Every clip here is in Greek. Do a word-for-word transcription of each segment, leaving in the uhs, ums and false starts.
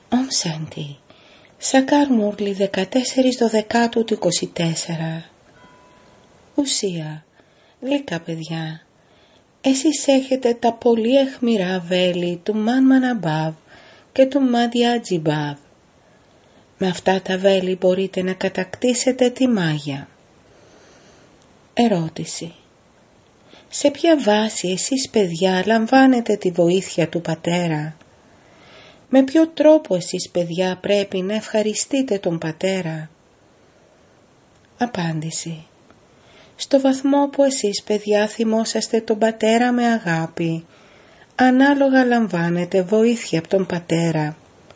Ομ Σάντι. Σακάρ Μούρλι δεκατέσσερις Δωδεκάτου του είκοσι τέσσερα. Ουσία. Γλυκά παιδιά. Εσείς έχετε τα πολύ αιχμηρά βέλη του Μαν Μαναμπάβ και του Μάντια Τζιμπάβ. Με αυτά τα βέλη μπορείτε να κατακτήσετε τη μάγια. Ερώτηση. Σε ποια βάση εσείς παιδιά λαμβάνετε τη βοήθεια του πατέρα? Με ποιο τρόπο εσείς παιδιά πρέπει να ευχαριστείτε τον πατέρα? Απάντηση. Στο βαθμό που εσείς παιδιά θυμόσαστε τον πατέρα με αγάπη, ανάλογα λαμβάνετε βοήθεια από τον πατέρα.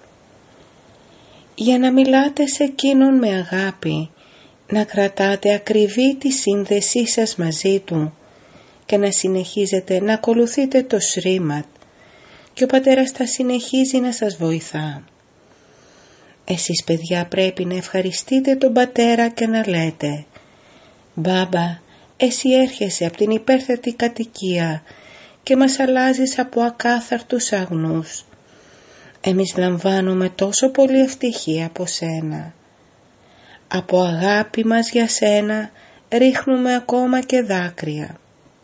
Για να μιλάτε σε εκείνον με αγάπη, να κρατάτε ακριβή τη σύνδεσή σας μαζί του και να συνεχίζετε να ακολουθείτε το Σρίματ και ο πατέρας θα συνεχίζει να σας βοηθά. Εσείς παιδιά πρέπει να ευχαριστείτε τον πατέρα και να λέτε «Μπάμπα, εσύ έρχεσαι από την υπέρθετη κατοικία και μας αλλάζεις από ακάθαρτους αγνούς. Εμείς λαμβάνουμε τόσο πολύ ευτυχία από σένα. Από αγάπη μας για σένα ρίχνουμε ακόμα και δάκρυα».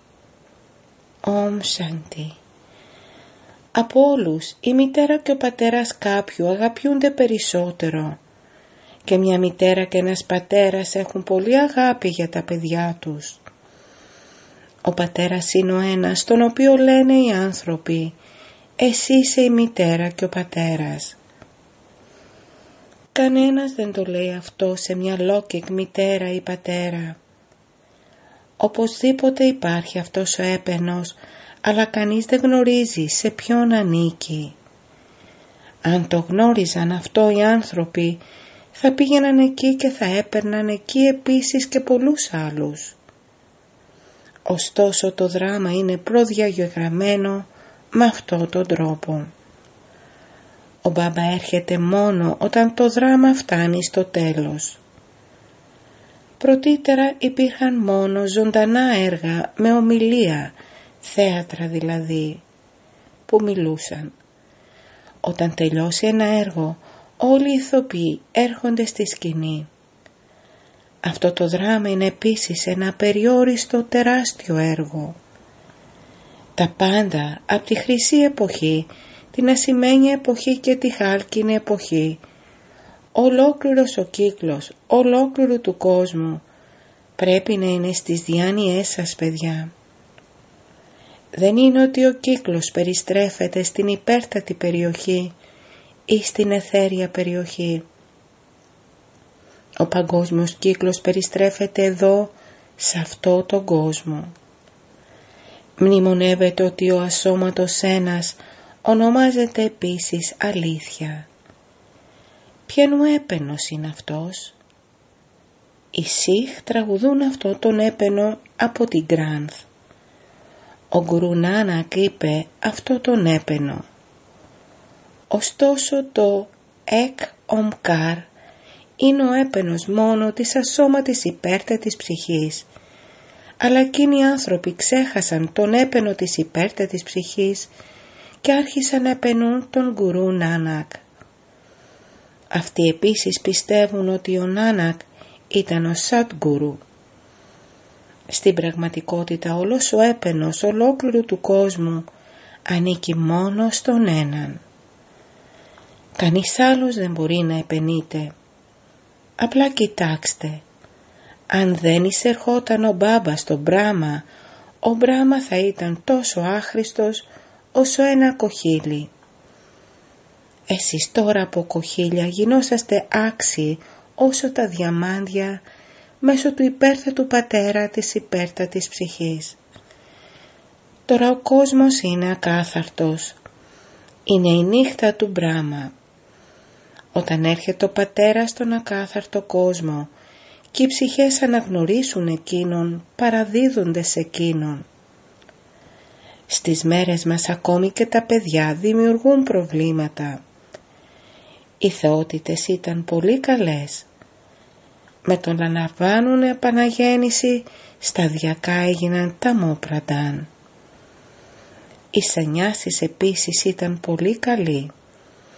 Ομ Σάντι. Από όλους η μητέρα και ο πατέρας κάποιου αγαπιούνται περισσότερο και μια μητέρα και ένας πατέρας έχουν πολύ αγάπη για τα παιδιά τους. Ο πατέρας είναι ο ένας τον οποίο λένε οι άνθρωποι «Εσύ είσαι η μητέρα και ο πατέρας». Κανένας δεν το λέει αυτό σε μια λόκικ μητέρα ή πατέρα. Οπωσδήποτε υπάρχει αυτός ο έπαινος, αλλά κανείς δεν γνωρίζει σε ποιον ανήκει. Αν το γνώριζαν αυτό οι άνθρωποι, θα πήγαιναν εκεί και θα έπαιρναν εκεί επίσης και πολλούς άλλους. Ωστόσο το δράμα είναι προδιαγεγραμμένο με αυτόν τον τρόπο. Ο Μπάμπα έρχεται μόνο όταν το δράμα φτάνει στο τέλος. Πρωτήτερα υπήρχαν μόνο ζωντανά έργα με ομιλία, θέατρα δηλαδή, που μιλούσαν. Όταν τελειώσει ένα έργο, όλοι οι ηθοποιοί έρχονται στη σκηνή. Αυτό το δράμα είναι επίσης ένα απεριόριστο τεράστιο έργο. Τα πάντα από τη χρυσή εποχή, την ασημένια εποχή και τη χάλκινη εποχή, ολόκληρος ο κύκλος, ολόκληρου του κόσμου, πρέπει να είναι στις διάνοιές σας παιδιά. Δεν είναι ότι ο κύκλος περιστρέφεται στην υπέρτατη περιοχή ή στην αιθέρια περιοχή. Ο παγκόσμιος κύκλος περιστρέφεται εδώ, σε αυτό τον κόσμο. Μνημονεύεται ότι ο ασώματος ένας ονομάζεται επίσης αλήθεια. Ποιανού έπαινος είναι αυτός? Οι Σιχ τραγουδούν αυτό τον έπαινο από την Γκράνθ. Ο Γκουρού Νάνακ είπε αυτό τον έπαινο. Ωστόσο το Εκ Ομκάρ είναι ο έπαινος μόνο της ασώματης υπέρτατης ψυχής, αλλά εκείνοι οι άνθρωποι ξέχασαν τον έπαινο της υπέρτατης ψυχής και άρχισαν να επαινούν τον Γκουρού Νάνακ. Αυτοί επίσης πιστεύουν ότι ο Νάνακ ήταν ο Σατγκουρού. Στην πραγματικότητα όλος ο έπαινος ολόκληρου του κόσμου ανήκει μόνο στον έναν. Κανείς άλλος δεν μπορεί να επαινείται. Απλά κοιτάξτε, αν δεν εισερχόταν ο Μπάμπα στον Μπράμα, ο Μπράμα θα ήταν τόσο άχρηστος όσο ένα κοχύλι. Εσείς τώρα από κοχύλια γινόσαστε άξιοι όσο τα διαμάντια μέσω του υπέρθετου πατέρα της υπέρτατης ψυχής. Τώρα ο κόσμος είναι ακάθαρτος. Είναι η νύχτα του Μπράμα. Όταν έρχεται ο πατέρας στον ακάθαρτο κόσμο και οι ψυχές αναγνωρίσουν εκείνον, παραδίδονται σε εκείνον. Στις μέρες μας ακόμη και τα παιδιά δημιουργούν προβλήματα. Οι θεότητες ήταν πολύ καλές. Με το να λαμβάνουν επαναγέννηση σταδιακά έγιναν τα μόπραντάν. Οι σανιάσεις επίσης ήταν πολύ καλοί.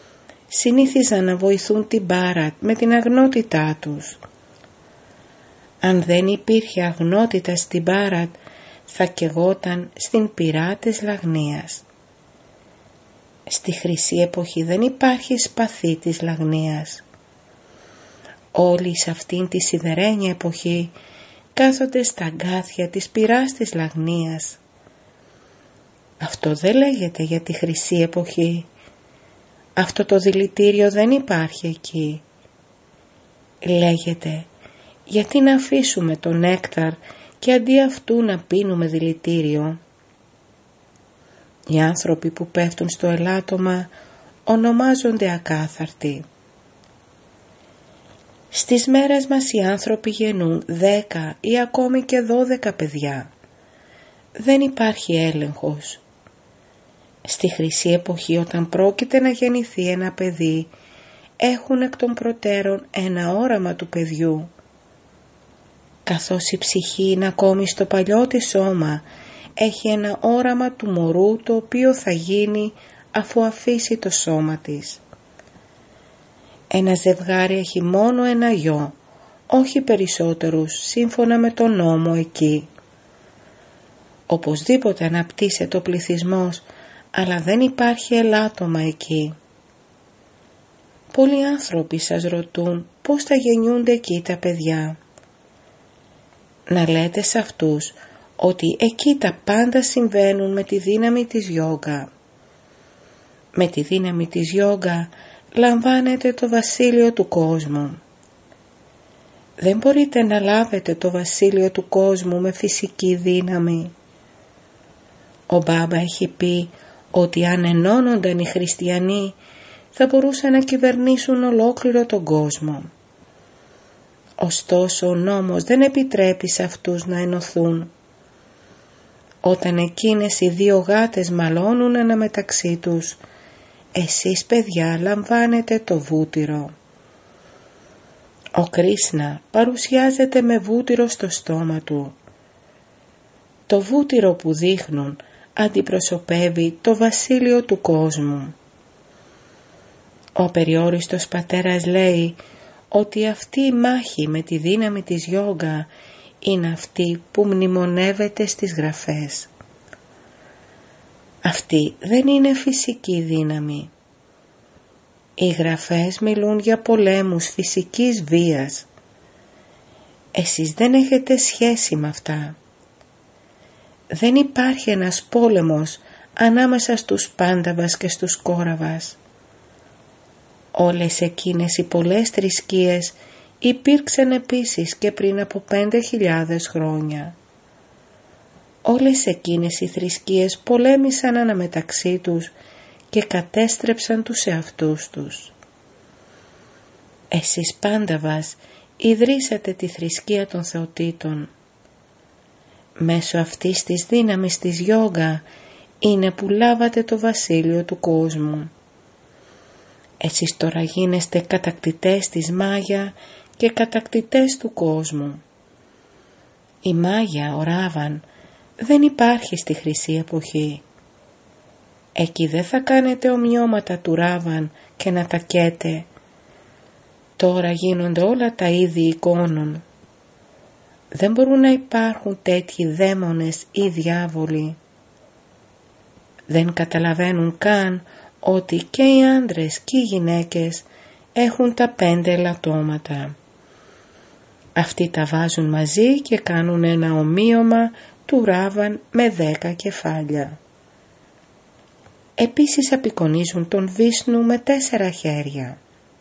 συνήθιζαν να βοηθούν την Μπάρατ με την αγνότητά τους. Αν δεν υπήρχε αγνότητα στην Μπάρατ, θα καιγόταν στην πυρά της λαγνίας. Στη χρυσή εποχή δεν υπάρχει σπαθί της λαγνίας. Όλοι σε αυτήν τη σιδερένια εποχή κάθονται στα αγκάθια της πυράς της λαγνίας. Αυτό δεν λέγεται για τη χρυσή εποχή. Αυτό το δηλητήριο δεν υπάρχει εκεί. Λέγεται γιατί να αφήσουμε το νέκταρ και αντί αυτού να πίνουμε δηλητήριο. Οι άνθρωποι που πέφτουν στο ελάττωμα ονομάζονται ακάθαρτοι. Στις μέρες μας οι άνθρωποι γεννούν δέκα ή ακόμη και δώδεκα παιδιά. Δεν υπάρχει έλεγχος. Στη χρυσή εποχή, όταν πρόκειται να γεννηθεί ένα παιδί, έχουν εκ των προτέρων ένα όραμα του παιδιού. Καθώς η ψυχή είναι ακόμη στο παλιό της σώμα, έχει ένα όραμα του μωρού το οποίο θα γίνει αφού αφήσει το σώμα της. Ένα ζευγάρι έχει μόνο ένα γιο, όχι περισσότερους, σύμφωνα με τον νόμο εκεί. Οπωσδήποτε αναπτύσσεται ο πληθυσμός, αλλά δεν υπάρχει ελάττωμα εκεί. Πολλοί άνθρωποι σας ρωτούν πώς θα γεννιούνται εκεί τα παιδιά. Να λέτε σε αυτούς ότι εκεί τα πάντα συμβαίνουν με τη δύναμη της γιόγκα. Με τη δύναμη της γιόγκα λαμβάνετε το βασίλειο του κόσμου. Δεν μπορείτε να λάβετε το βασίλειο του κόσμου με φυσική δύναμη. Ο Μπάμπα έχει πει ότι αν ενώνονταν οι χριστιανοί θα μπορούσαν να κυβερνήσουν ολόκληρο τον κόσμο. Ωστόσο ο νόμος δεν επιτρέπει σε αυτούς να ενωθούν. Όταν εκείνες οι δύο γάτες μαλώνουν αναμεταξύ τους, εσείς παιδιά λαμβάνετε το βούτυρο. Ο Κρίσνα παρουσιάζεται με βούτυρο στο στόμα του. Το βούτυρο που δείχνουν αντιπροσωπεύει το βασίλειο του κόσμου. Ο απεριόριστος πατέρας λέει ότι αυτή η μάχη με τη δύναμη της γιόγκα είναι αυτή που μνημονεύεται στις γραφές. Αυτή δεν είναι φυσική δύναμη. Οι γραφές μιλούν για πολέμους φυσικής βίας. Εσείς δεν έχετε σχέση με αυτά. Δεν υπάρχει ένας πόλεμος ανάμεσα στους Πάνταβας και στους Κόραβας. Όλες εκείνες οι πολλές θρησκείες υπήρξαν επίσης και πριν από πέντε χιλιάδες χρόνια. Όλες εκείνες οι θρησκείες πολέμησαν αναμεταξύ τους και κατέστρεψαν τους εαυτούς τους. Εσείς Πάνταβας ιδρύσατε τη θρησκεία των θεοτήτων. Μέσω αυτής της δύναμης της γιόγκα είναι που λάβατε το βασίλειο του κόσμου. Εσείς τώρα γίνεστε κατακτητές της Μάγια και κατακτητές του κόσμου. Η Μάγια, ο Ράβαν, δεν υπάρχει στη χρυσή εποχή. Εκεί δεν θα κάνετε ομοιώματα του Ράβαν και να τα καίτε. Τώρα γίνονται όλα τα είδη εικόνων. Δεν μπορούν να υπάρχουν τέτοιοι δαίμονες ή διάβολοι. Δεν καταλαβαίνουν καν ότι και οι άντρες και οι γυναίκες έχουν τα πέντε ελαττώματα. Αυτοί τα βάζουν μαζί και κάνουν ένα ομοίωμα του Ράβαν με δέκα κεφάλια. Επίσης απεικονίζουν τον Βίσνου με τέσσερα χέρια.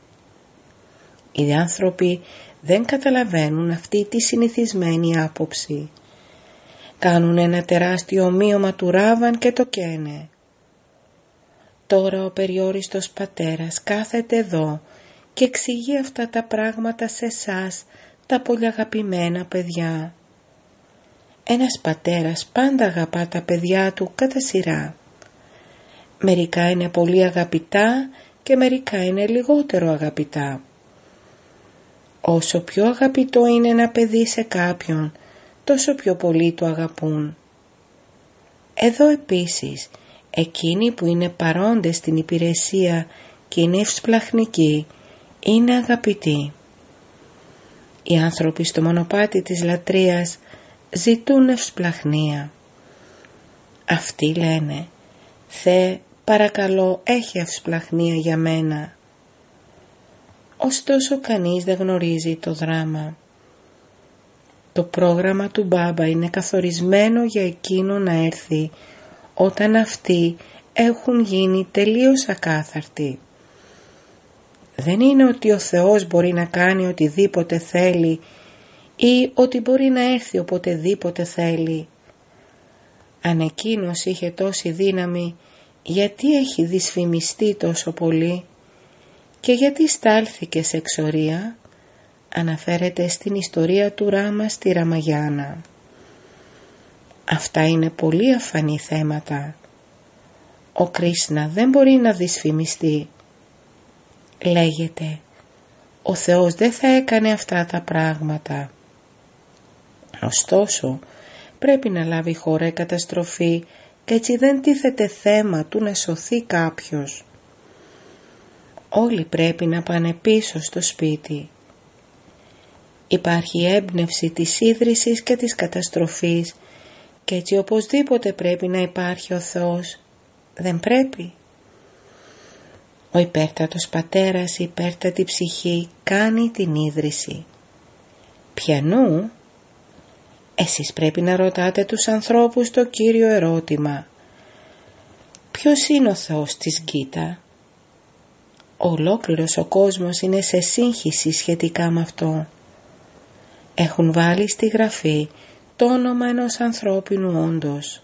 Οι άνθρωποι δεν καταλαβαίνουν αυτή τη συνηθισμένη άποψη. Κάνουν ένα τεράστιο ομοίωμα του Ράβαν και το καίνε. Τώρα ο περιόριστος πατέρας κάθεται εδώ και εξηγεί αυτά τα πράγματα σε εσάς, τα πολύ αγαπημένα παιδιά. Ένας πατέρας πάντα αγαπά τα παιδιά του κατά σειρά. Μερικά είναι πολύ αγαπητά και μερικά είναι λιγότερο αγαπητά. Όσο πιο αγαπητό είναι ένα παιδί σε κάποιον, τόσο πιο πολύ το αγαπούν. Εδώ επίσης, εκείνοι που είναι παρόντες στην υπηρεσία και είναι ευσπλαχνικοί, είναι αγαπητοί. Οι άνθρωποι στο μονοπάτι της λατρείας ζητούν ευσπλαχνία. Αυτοί λένε, Θεέ, παρακαλώ, έχει ευσπλαχνία για μένα. Ωστόσο κανείς δεν γνωρίζει το δράμα. Το πρόγραμμα του Μπάμπα είναι καθορισμένο για εκείνο να έρθει όταν αυτοί έχουν γίνει τελείως ακάθαρτοι. Δεν είναι ότι ο Θεός μπορεί να κάνει οτιδήποτε θέλει ή ότι μπορεί να έρθει οποτεδήποτε θέλει. Αν εκείνος είχε τόση δύναμη, γιατί έχει δυσφημιστεί τόσο πολύ και γιατί στάλθηκε σε εξορία, αναφέρεται στην ιστορία του Ράμα στη Ραμαγιάνα. Αυτά είναι πολύ αφανή θέματα. Ο Κρίσνα δεν μπορεί να δυσφημιστεί. Λέγεται, ο Θεός δεν θα έκανε αυτά τα πράγματα. Ωστόσο, πρέπει να λάβει χώρα η καταστροφή και έτσι δεν τίθεται θέμα του να σωθεί κάποιος. Όλοι πρέπει να πάνε πίσω στο σπίτι. Υπάρχει έμπνευση της ίδρυσης και της καταστροφής και έτσι οπωσδήποτε πρέπει να υπάρχει ο Θεός. Δεν πρέπει. Ο υπέρτατος πατέρας, η υπέρτατη ψυχή κάνει την ίδρυση. Ποιανού? Εσείς πρέπει να ρωτάτε τους ανθρώπους το κύριο ερώτημα. Ποιος είναι ο Θεός της Γκίτα? Ολόκληρος ο κόσμος είναι σε σύγχυση σχετικά με αυτό. Έχουν βάλει στη γραφή το όνομα ενός ανθρώπινου όντως.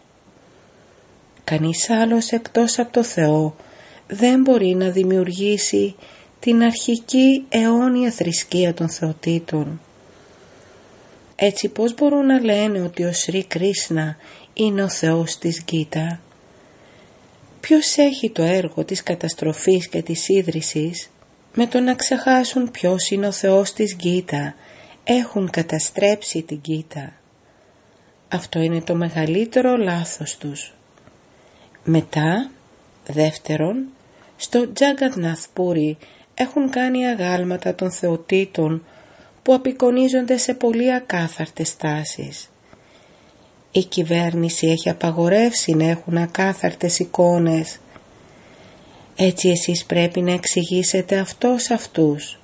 Κανείς άλλος εκτός από το Θεό δεν μπορεί να δημιουργήσει την αρχική αιώνια θρησκεία των θεοτήτων. Έτσι πώς μπορούν να λένε ότι ο Σρι Κρίσνα είναι ο Θεός της Γκίτα? Ποιος έχει το έργο της καταστροφής και της ίδρυσης? Με το να ξεχάσουν ποιος είναι ο Θεός της Γκίτα, έχουν καταστρέψει την Γκίτα. Αυτό είναι το μεγαλύτερο λάθος τους. Μετά, δεύτερον, στο Τζαγκαντναθ Πούρι έχουν κάνει αγάλματα των θεοτήτων που απεικονίζονται σε πολύ ακάθαρτες τάσεις. Η κυβέρνηση έχει απαγορεύσει να έχουν ακάθαρτες εικόνες. Έτσι εσείς πρέπει να εξηγήσετε αυτό σε αυτούς.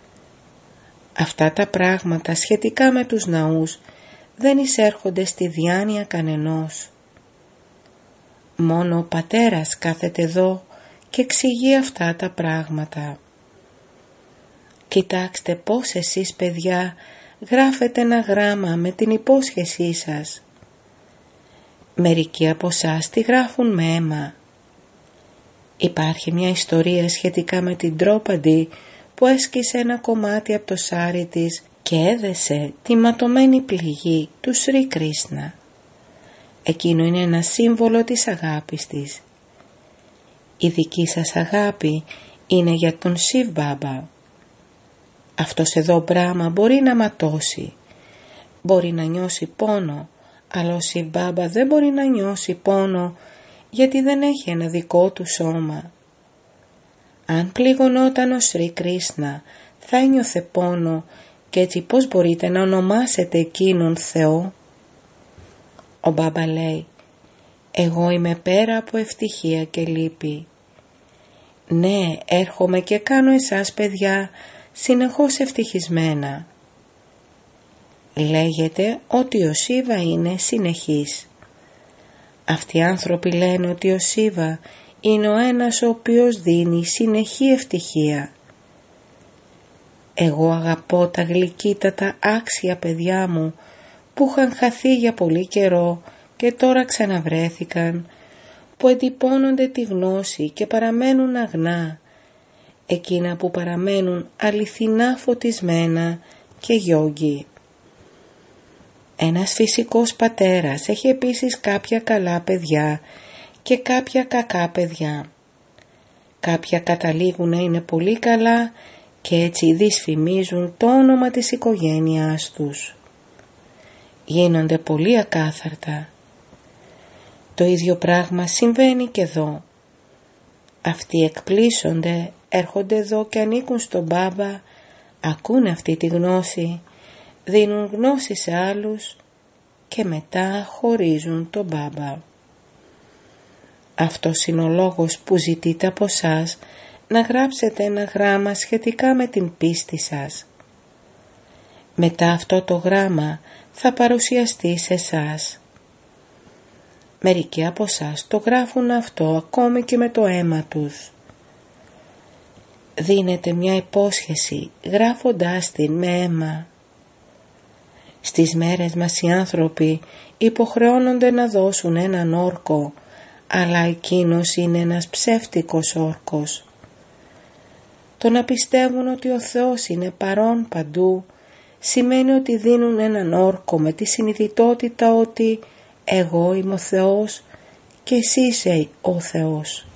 Αυτά τα πράγματα σχετικά με τους ναούς δεν εισέρχονται στη διάνοια κανενός. Μόνο ο πατέρας κάθεται εδώ και εξηγεί αυτά τα πράγματα. Κοιτάξτε πώς εσείς παιδιά γράφετε ένα γράμμα με την υπόσχεσή σας. Μερικοί από εσάς τη γράφουν με αίμα. Υπάρχει μια ιστορία σχετικά με την Τρόπαντι που έσκησε ένα κομμάτι από το σάρι της και έδεσε τη ματωμένη πληγή του Σρι Κρίσνα. Εκείνο είναι ένα σύμβολο της αγάπης της. Η δική σας αγάπη είναι για τον Σιβ Μπάμπα. Αυτός εδώ Μπράμα μπορεί να ματώσει, μπορεί να νιώσει πόνο, αλλά ο Σιβ Μπάμπα δεν μπορεί να νιώσει πόνο γιατί δεν έχει ένα δικό του σώμα. Αν πληγωνόταν ο Σρι Κρίσνα θα ένιωθε πόνο και έτσι πώς μπορείτε να ονομάσετε εκείνον Θεό? Ο Μπάμπα λέει, εγώ είμαι πέρα από ευτυχία και λύπη. Ναι, έρχομαι και κάνω εσάς παιδιά συνεχώς ευτυχισμένα. Λέγεται ότι ο Σίβα είναι συνεχής. Αυτοί οι άνθρωποι λένε ότι ο Σίβα είναι ο ένας ο οποίος δίνει συνεχή ευτυχία. Εγώ αγαπώ τα γλυκύτατα άξια παιδιά μου που είχαν χαθεί για πολύ καιρό και τώρα ξαναβρέθηκαν, που εντυπώνονται τη γνώση και παραμένουν αγνά, εκείνα που παραμένουν αληθινά φωτισμένα και γιόγκι. Ένας φυσικός πατέρας έχει επίσης κάποια καλά παιδιά και κάποια κακά παιδιά. Κάποια καταλήγουν να είναι πολύ καλά και έτσι δυσφημίζουν το όνομα της οικογένειάς τους. Γίνονται πολύ ακάθαρτα. Το ίδιο πράγμα συμβαίνει και εδώ. Αυτοί εκπλήσονται έρχονται εδώ και ανήκουν στον Μπάμπα, ακούν αυτή τη γνώση, δίνουν γνώση σε άλλους και μετά χωρίζουν τον Μπάμπα. Αυτός είναι ο λόγος που ζητείτε από σας να γράψετε ένα γράμμα σχετικά με την πίστη σας. Μετά αυτό το γράμμα θα παρουσιαστεί σε εσάς. Μερικοί από εσάς το γράφουν αυτό ακόμη και με το αίμα τους. Δίνετε μια υπόσχεση γράφοντάς την με αίμα. Στις μέρες μας οι άνθρωποι υποχρεώνονται να δώσουν έναν όρκο, αλλά εκείνος είναι ένας ψεύτικος όρκος. Το να πιστεύουν ότι ο Θεός είναι παρόν παντού σημαίνει ότι δίνουν έναν όρκο με τη συνειδητότητα ότι εγώ είμαι ο Θεός και εσύ είσαι ο Θεός.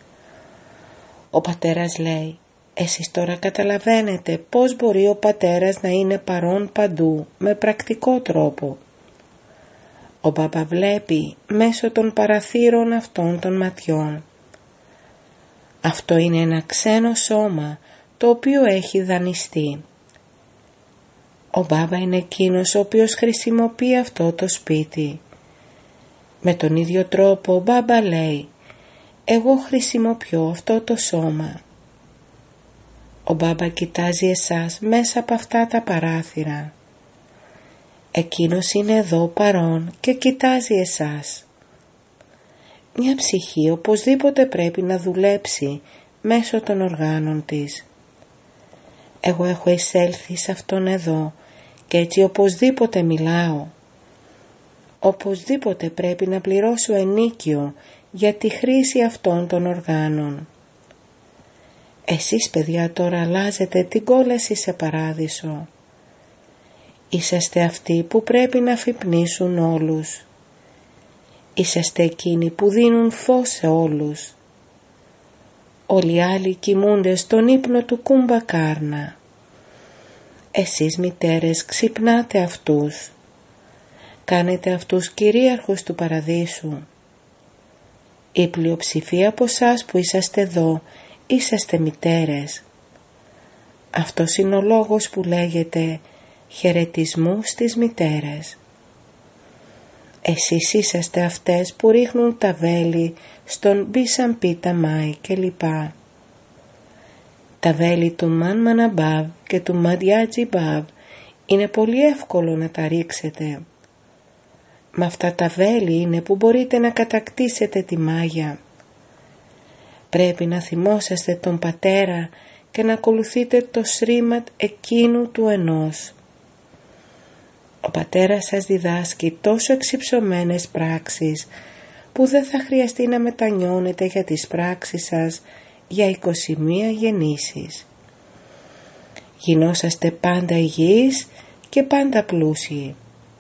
Ο πατέρας λέει, εσείς τώρα καταλαβαίνετε πώς μπορεί ο πατέρας να είναι παρόν παντού με πρακτικό τρόπο. Ο Μπάμπα βλέπει μέσω των παραθύρων αυτών των ματιών. Αυτό είναι ένα ξένο σώμα το οποίο έχει δανειστεί. Ο Μπάμπα είναι εκείνος ο οποίος χρησιμοποιεί αυτό το σπίτι. Με τον ίδιο τρόπο ο Μπάμπα λέει, εγώ χρησιμοποιώ αυτό το σώμα. Ο Μπάμπα κοιτάζει εσάς μέσα από αυτά τα παράθυρα. Εκείνος είναι εδώ παρόν και κοιτάζει εσάς. Μια ψυχή οπωσδήποτε πρέπει να δουλέψει μέσω των οργάνων της. Εγώ έχω εισέλθει σε αυτόν εδώ και έτσι οπωσδήποτε μιλάω. Οπωσδήποτε πρέπει να πληρώσω ενίκιο για τη χρήση αυτών των οργάνων. Εσείς παιδιά τώρα αλλάζετε την κόλαση σε παράδεισο. Είσαστε αυτοί που πρέπει να αφυπνίσουν όλους. Είσαστε εκείνοι που δίνουν φως σε όλους. Όλοι οι άλλοι κοιμούνται στον ύπνο του κουμπακάρνα. Εσείς μητέρες ξυπνάτε αυτούς. Κάνετε αυτούς κυρίαρχους του παραδείσου. Η πλειοψηφία από εσάς που είσαστε εδώ είσαστε μητέρες. Αυτός είναι ο λόγος που λέγεται χαιρετισμού στις μητέρες. Εσείς είσαστε αυτές που ρίχνουν τα βέλη στον Μπισαμπίτα Μάι κλπ. Τα βέλη του Μαν Μαναμπάβ και του Μαντιάτζι Μπάβ είναι πολύ εύκολο να τα ρίξετε. Με αυτά τα βέλη είναι που μπορείτε να κατακτήσετε τη μάγια. Πρέπει να θυμόσαστε τον πατέρα και να ακολουθείτε το σρίματ εκείνου του ενός. Ο πατέρας σας διδάσκει τόσο εξυψωμένες πράξεις που δεν θα χρειαστεί να μετανιώνετε για τις πράξεις σας για είκοσι μία γεννήσεις. Γινόσαστε πάντα υγιείς και πάντα πλούσιοι.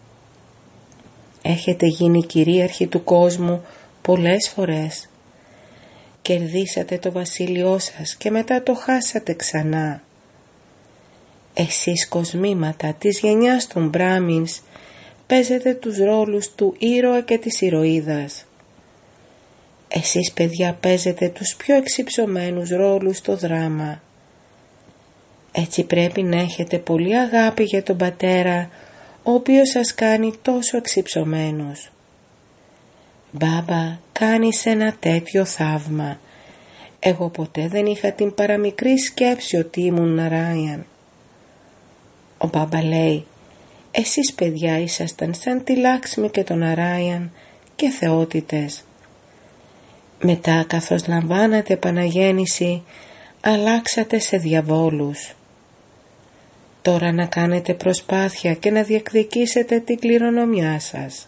Έχετε γίνει κυρίαρχοι του κόσμου πολλές φορές. Κερδίσατε το βασίλειό σας και μετά το χάσατε ξανά. Εσείς κοσμήματα της γενιάς των Μπράμινς παίζετε τους ρόλους του ήρωα και της ηρωίδας. Εσείς παιδιά παίζετε τους πιο εξυψωμένους ρόλους στο δράμα. Έτσι πρέπει να έχετε πολύ αγάπη για τον πατέρα, ο οποίος σας κάνει τόσο εξυψωμένους. Μπάμπα, κάνεις ένα τέτοιο θαύμα. Εγώ ποτέ δεν είχα την παραμικρή σκέψη ότι ήμουν Ναράιαν. Ο Μπάμπα λέει, εσείς παιδιά ήσασταν σαν τη Λάξμη και τον Ναράιαν και θεότητες. Μετά καθώς λαμβάνατε επαναγέννηση, αλλάξατε σε διαβόλους. Τώρα να κάνετε προσπάθεια και να διεκδικήσετε την κληρονομιά σας.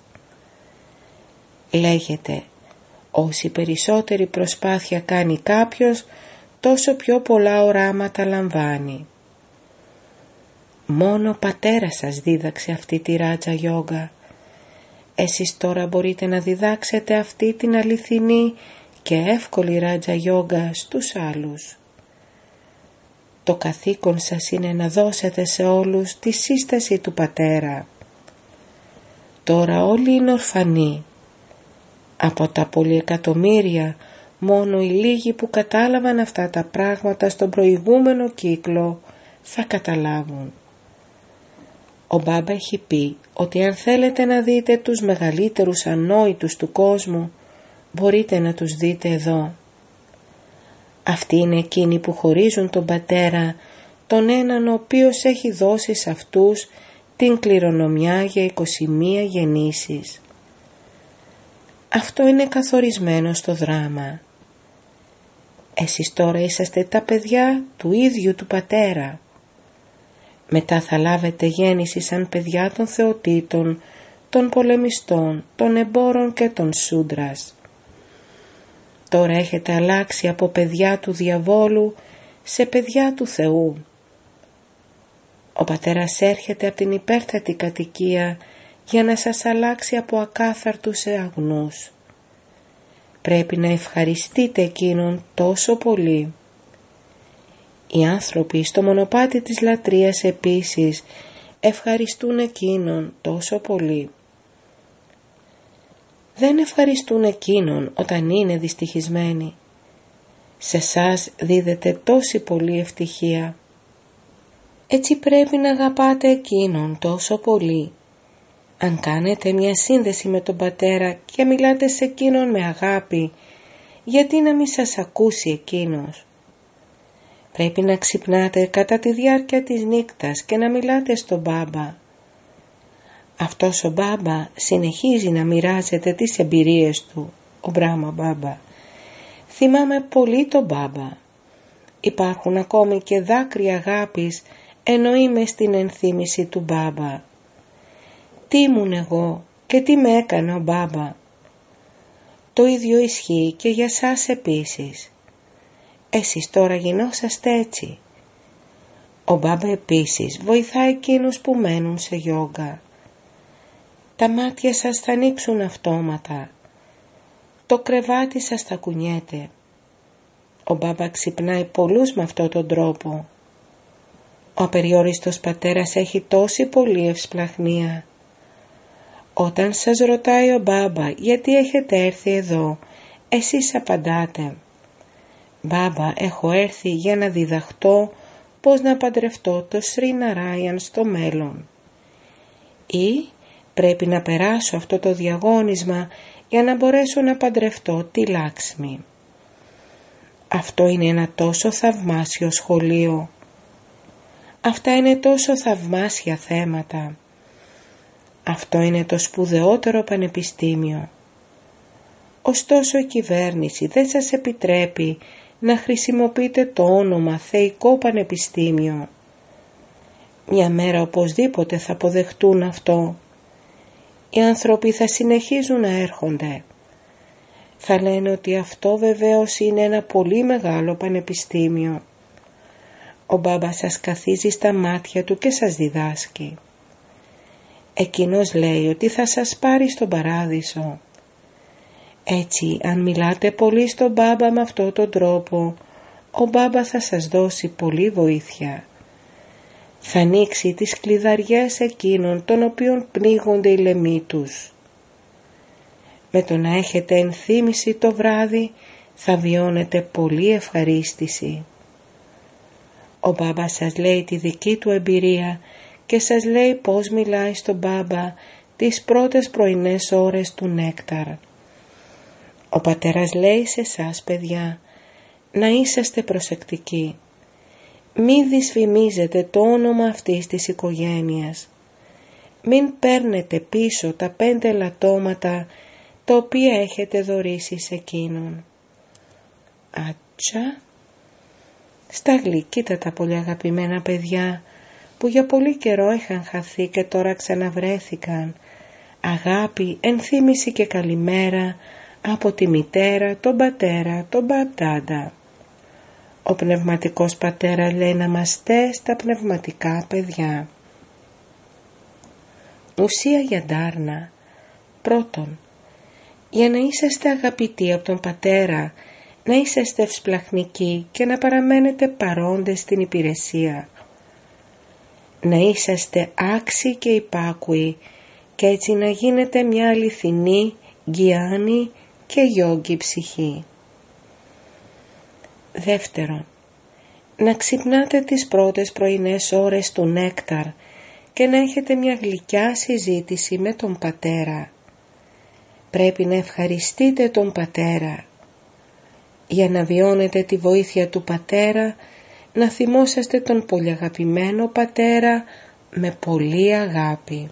Λέγεται, όση περισσότερη προσπάθεια κάνει κάποιος, τόσο πιο πολλά οράματα λαμβάνει. Μόνο ο πατέρας σας δίδαξε αυτή τη Ράτζα Γιόγκα. Εσείς τώρα μπορείτε να διδάξετε αυτή την αληθινή και εύκολη Ράτζα Γιόγκα στους άλλους. Το καθήκον σας είναι να δώσετε σε όλους τη σύσταση του πατέρα. Τώρα όλοι είναι ορφανοί. Από τα πολυεκατομμύρια Μόνο οι λίγοι που κατάλαβαν αυτά τα πράγματα στον προηγούμενο κύκλο θα καταλάβουν. Ο Μπάμπα έχει πει ότι αν θέλετε να δείτε τους μεγαλύτερους ανόητους του κόσμου, μπορείτε να τους δείτε εδώ. Αυτοί είναι εκείνοι που χωρίζουν τον Πατέρα, τον έναν ο οποίος έχει δώσει σε αυτούς την κληρονομιά για είκοσι μία γεννήσεις. Αυτό είναι καθορισμένο στο δράμα. Εσείς τώρα είσαστε τα παιδιά του ίδιου του Πατέρα. Μετά θα λάβετε γέννηση σαν παιδιά των θεοτήτων, των πολεμιστών, των εμπόρων και των σούντρας. Τώρα έχετε αλλάξει από παιδιά του διαβόλου σε παιδιά του Θεού. Ο Πατέρας έρχεται από την υπέρτατη κατοικία για να σας αλλάξει από ακάθαρτους σε αγνούς. Πρέπει να ευχαριστείτε εκείνον τόσο πολύ. Οι άνθρωποι στο μονοπάτι της λατρείας επίσης ευχαριστούν εκείνον τόσο πολύ. Δεν ευχαριστούν εκείνον όταν είναι δυστυχισμένοι. Σε σας δίδεται τόση πολύ ευτυχία. Έτσι πρέπει να αγαπάτε εκείνον τόσο πολύ. Αν κάνετε μια σύνδεση με τον Πατέρα και μιλάτε σε εκείνον με αγάπη, γιατί να μην σας ακούσει εκείνος? Πρέπει να ξυπνάτε κατά τη διάρκεια της νύκτας και να μιλάτε στον Μπάμπα. Αυτός ο Μπάμπα συνεχίζει να μοιράζεται τις εμπειρίες του, ο Μπράχμα Μπάμπα. Θυμάμαι πολύ τον Μπάμπα. Υπάρχουν ακόμη και δάκρυα αγάπης ενώ είμαι στην ενθύμηση του Μπάμπα. Τι ήμουν εγώ και τι με έκανε ο Μπάμπα. Το ίδιο ισχύει και για σας επίσης. Εσείς τώρα γινόσαστε έτσι. Ο Μπάμπα επίσης βοηθάει εκείνους που μένουν σε γιόγκα. Τα μάτια σας θα ανοίξουν αυτόματα. Το κρεβάτι σας θα κουνιέται. Ο Μπάμπα ξυπνάει πολλούς με αυτόν τον τρόπο. Ο απεριόριστος Πατέρας έχει τόση πολλή ευσπλαχνία. Όταν σας ρωτάει ο Μπάμπα γιατί έχετε έρθει εδώ, εσείς απαντάτε: «Μπάμπα, έχω έρθει για να διδαχτώ πώς να παντρευτώ το Σρι Ναράιαν στο μέλλον». Ή πρέπει να περάσω αυτό το διαγώνισμα για να μπορέσω να παντρευτώ τη Λάξμη. Αυτό είναι ένα τόσο θαυμάσιο σχολείο. Αυτά είναι τόσο θαυμάσια θέματα. Αυτό είναι το σπουδαιότερο πανεπιστήμιο. Ωστόσο η κυβέρνηση δεν σας επιτρέπει να χρησιμοποιείτε το όνομα Θεϊκό Πανεπιστήμιο. Μια μέρα οπωσδήποτε θα αποδεχτούν αυτό. Οι άνθρωποι θα συνεχίζουν να έρχονται. Θα λένε ότι αυτό βεβαίως είναι ένα πολύ μεγάλο πανεπιστήμιο. Ο Μπάμπα σας καθίζει στα μάτια του και σας διδάσκει. Εκείνος λέει ότι θα σας πάρει στον παράδεισο. Έτσι, αν μιλάτε πολύ στον Μπάμπα με αυτόν τον τρόπο, ο Μπάμπα θα σας δώσει πολύ βοήθεια. Θα ανοίξει τις κλειδαριές εκείνων των οποίων πνίγονται οι λαιμοί τους. Με το να έχετε ενθύμηση το βράδυ θα βιώνετε πολύ ευχαρίστηση. Ο Μπάμπα σας λέει τη δική του εμπειρία και σας λέει πώς μιλάει στον Μπάμπα τις πρώτες πρωινές ώρες του νέκταρ. Ο Πατέρας λέει σε εσάς, παιδιά, να είσαστε προσεκτικοί. Μη δυσφημίζετε το όνομα αυτής της οικογένειας. Μην παίρνετε πίσω τα πέντε λατώματα τα οποία έχετε δωρήσει σε εκείνον. Άτσα. Στα γλυκύτα τα πολύ αγαπημένα παιδιά που για πολύ καιρό είχαν χαθεί και τώρα ξαναβρέθηκαν. Αγάπη, ενθύμηση και καλημέρα από τη μητέρα, τον πατέρα, τον μπαμπτάντα. Ο πνευματικός πατέρα λέει να είμαστε στα πνευματικά παιδιά. Ουσία για ντάρνα. Πρώτον, για να είσαστε αγαπητοί από τον πατέρα, να είσαστε ευσπλαχνικοί και να παραμένετε παρόντες στην υπηρεσία. Να είσαστε άξιοι και υπάκουοι και έτσι να γίνετε μια αληθινή, γκιάνη και γιόγκη ψυχή. Δεύτερον, να ξυπνάτε τις πρώτες πρωινές ώρες του νέκταρ και να έχετε μια γλυκιά συζήτηση με τον Πατέρα. Πρέπει να ευχαριστείτε τον Πατέρα. Για να βιώνετε τη βοήθεια του Πατέρα, να θυμόσαστε τον πολύ αγαπημένο Πατέρα με πολλή αγάπη.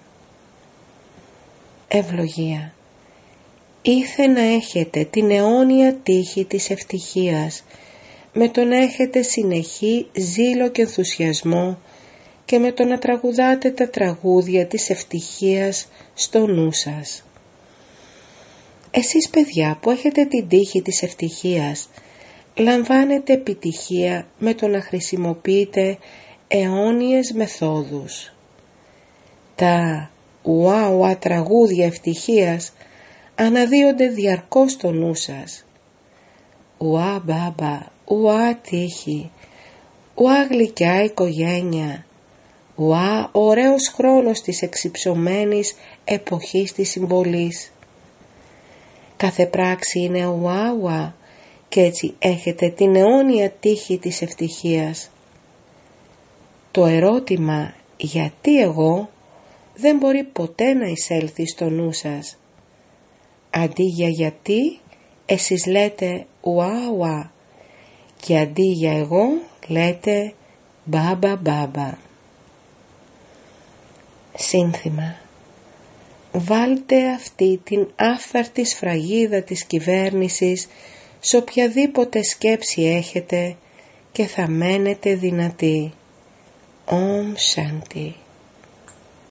Ευλογία. Ήθε να έχετε την αιώνια τύχη της ευτυχίας, με το να έχετε συνεχή ζήλο και ενθουσιασμό και με το να τραγουδάτε τα τραγούδια της ευτυχίας στο νου σας. Εσείς παιδιά που έχετε την τύχη της ευτυχίας, λαμβάνετε επιτυχία με το να χρησιμοποιείτε αιώνιες μεθόδους. Τα ουά-ουά τραγούδια ευτυχίας αναδύονται διαρκώς στο νου σας. Ουά μπάμπα, ουά τύχη, ουά γλυκιά οικογένεια, ουά ωραίος χρόνος της εξυψωμένης εποχής της συμβολής. Κάθε πράξη είναι ουά ουά και έτσι έχετε την αιώνια τύχη της ευτυχίας. Το ερώτημα «γιατί εγώ» δεν μπορεί ποτέ να εισέλθει στο νου σας. Αντί για «γιατί» εσείς λέτε «ουά ουά» και αντί για «εγώ» λέτε «μπάμπα μπάμπα». Σύνθημα. Βάλτε αυτή την άφθαρτη σφραγίδα της κυβέρνησης σε οποιαδήποτε σκέψη έχετε και θα μένετε δυνατοί. Ομ Σάντι.